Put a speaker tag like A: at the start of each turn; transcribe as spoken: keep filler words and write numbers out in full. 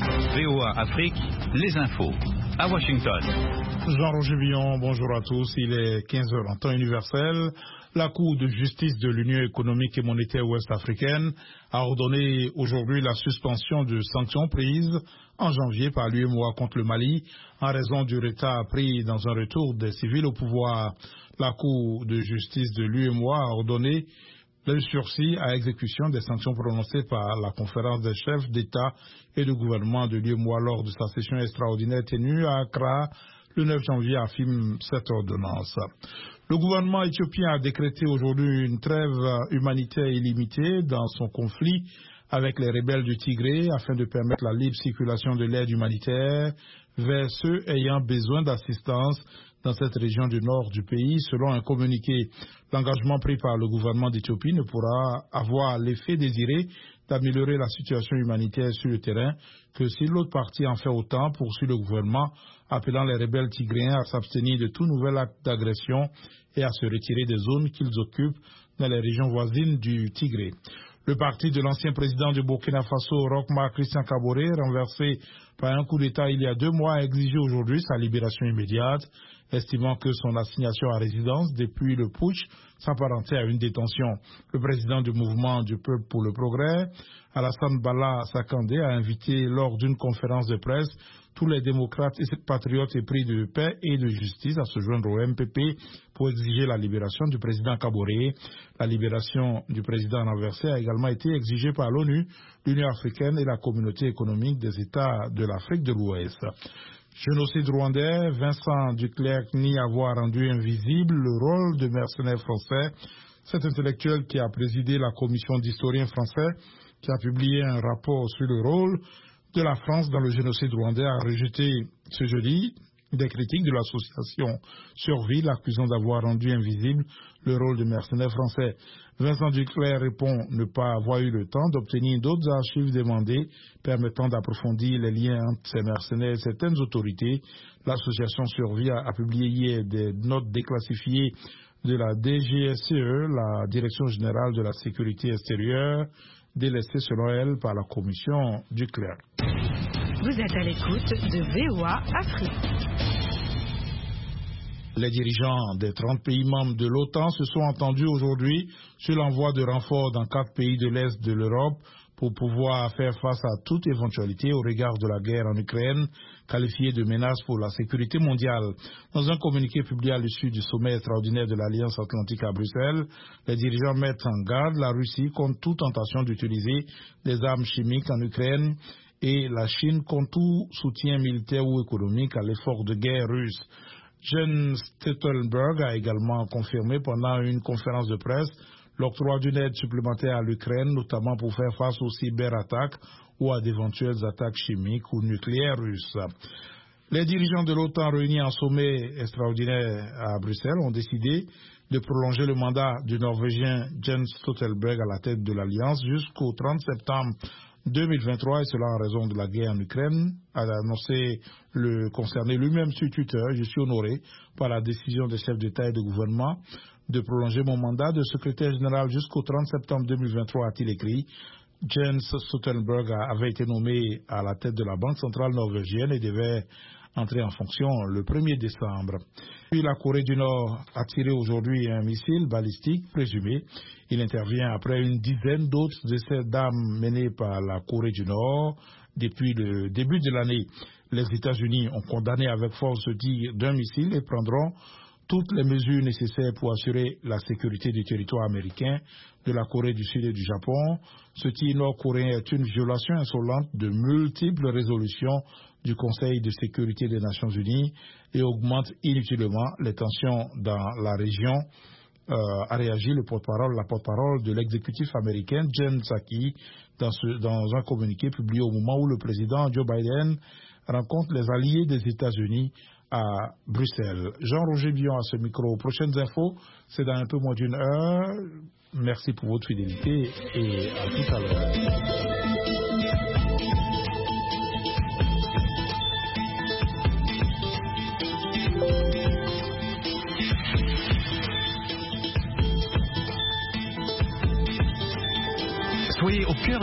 A: V O A Afrique, les infos. À Washington.
B: Jean-Roger Billon, bonjour à tous. Il est quinze heures en temps universel. La Cour de justice de l'Union économique et monétaire ouest-africaine a ordonné aujourd'hui la suspension de sanctions prises en janvier par l'U E M O A contre le Mali en raison du retard pris dans un retour des civils au pouvoir. La Cour de justice de l'U E M O A a ordonné le sursis à exécution des sanctions prononcées par la conférence des chefs d'État et de gouvernement de l'U E M O A lors de sa session extraordinaire tenue à Accra le neuf janvier, affirme cette ordonnance. Le gouvernement éthiopien a décrété aujourd'hui une trêve humanitaire illimitée dans son conflit avec les rebelles du Tigré afin de permettre la libre circulation de l'aide humanitaire vers ceux ayant besoin d'assistance dans cette région du nord du pays. Selon un communiqué, l'engagement pris par le gouvernement d'Éthiopie ne pourra avoir l'effet désiré d'améliorer la situation humanitaire sur le terrain que si l'autre partie en fait autant, poursuit le gouvernement, appelant les rebelles tigréens à s'abstenir de tout nouvel acte d'agression et à se retirer des zones qu'ils occupent dans les régions voisines du Tigré. Le parti de l'ancien président du Burkina Faso, Roch-Marc Christian Kaboré, renversé par un coup d'État il y a deux mois, a exigé aujourd'hui sa libération immédiate, estimant que son assignation à résidence depuis le putsch s'apparentait à une détention. Le président du mouvement du peuple pour le progrès, Alassane Bala Sakandé, a invité lors d'une conférence de presse tous les démocrates et patriotes épris de paix et de justice à se joindre au M P P pour exiger la libération du président Kaboré. La libération du président renversé a également été exigée par l'ONU, l'Union africaine et la communauté économique des États de l'Afrique de l'Ouest. Génocide rwandais, Vincent Duclercq nie avoir rendu invisible le rôle de mercenaires français. Cet intellectuel qui a présidé la commission d'historiens français, qui a publié un rapport sur le rôle de la France dans le génocide rwandais, a rejeté ce jeudi des critiques de l'association Survie, l'accusant d'avoir rendu invisible le rôle de mercenaires français. Vincent Duclercq répond ne pas avoir eu le temps d'obtenir d'autres archives demandées permettant d'approfondir les liens entre ces mercenaires et certaines autorités. L'association Survie a, a publié hier des notes déclassifiées de la D G S C E, la Direction générale de la sécurité extérieure, délaissée selon elle par la commission Duclercq.
C: Vous êtes à l'écoute de V O A Afrique.
B: Les dirigeants des trente pays membres de l'OTAN se sont entendus aujourd'hui sur l'envoi de renforts dans quatre pays de l'Est de l'Europe pour pouvoir faire face à toute éventualité au regard de la guerre en Ukraine, qualifiée de menace pour la sécurité mondiale. Dans un communiqué publié à l'issue du sommet extraordinaire de l'Alliance Atlantique à Bruxelles, les dirigeants mettent en garde la Russie contre toute tentation d'utiliser des armes chimiques en Ukraine et la Chine contre tout soutien militaire ou économique à l'effort de guerre russe. Jens Stoltenberg a également confirmé pendant une conférence de presse l'octroi d'une aide supplémentaire à l'Ukraine, notamment pour faire face aux cyberattaques ou à d'éventuelles attaques chimiques ou nucléaires russes. Les dirigeants de l'OTAN réunis en sommet extraordinaire à Bruxelles ont décidé de prolonger le mandat du Norvégien Jens Stoltenberg à la tête de l'Alliance jusqu'au trente septembre deux mille vingt-trois, et cela en raison de la guerre en Ukraine, a annoncé le concerné lui-même sur Twitter. Je suis honoré par la décision des chefs d'État et de gouvernement de prolonger mon mandat de secrétaire général jusqu'au trente septembre deux mille vingt-trois, a-t-il écrit. Jens Stoltenberg avait été nommé à la tête de la Banque centrale norvégienne et devait entrer en fonction le premier décembre. Puis la Corée du Nord a tiré aujourd'hui un missile balistique présumé. Il intervient après une dizaine d'autres essais d'armes menés par la Corée du Nord depuis le début de l'année. Les États-Unis ont condamné avec force ce tir d'un missile et prendront toutes les mesures nécessaires pour assurer la sécurité du territoire américain, de la Corée du Sud et du Japon. Ce tir nord-coréen est une violation insolente de multiples résolutions du Conseil de sécurité des Nations Unies et augmente inutilement les tensions dans la région, euh, a réagi le porte-parole, la porte-parole de l'exécutif américain, Jen Psaki, dans, ce, dans un communiqué publié au moment où le président Joe Biden rencontre les alliés des États-Unis à Bruxelles. Jean-Roger Billon à ce micro. Prochaines infos, c'est dans un peu moins d'une heure. Merci pour votre fidélité et à tout à l'heure.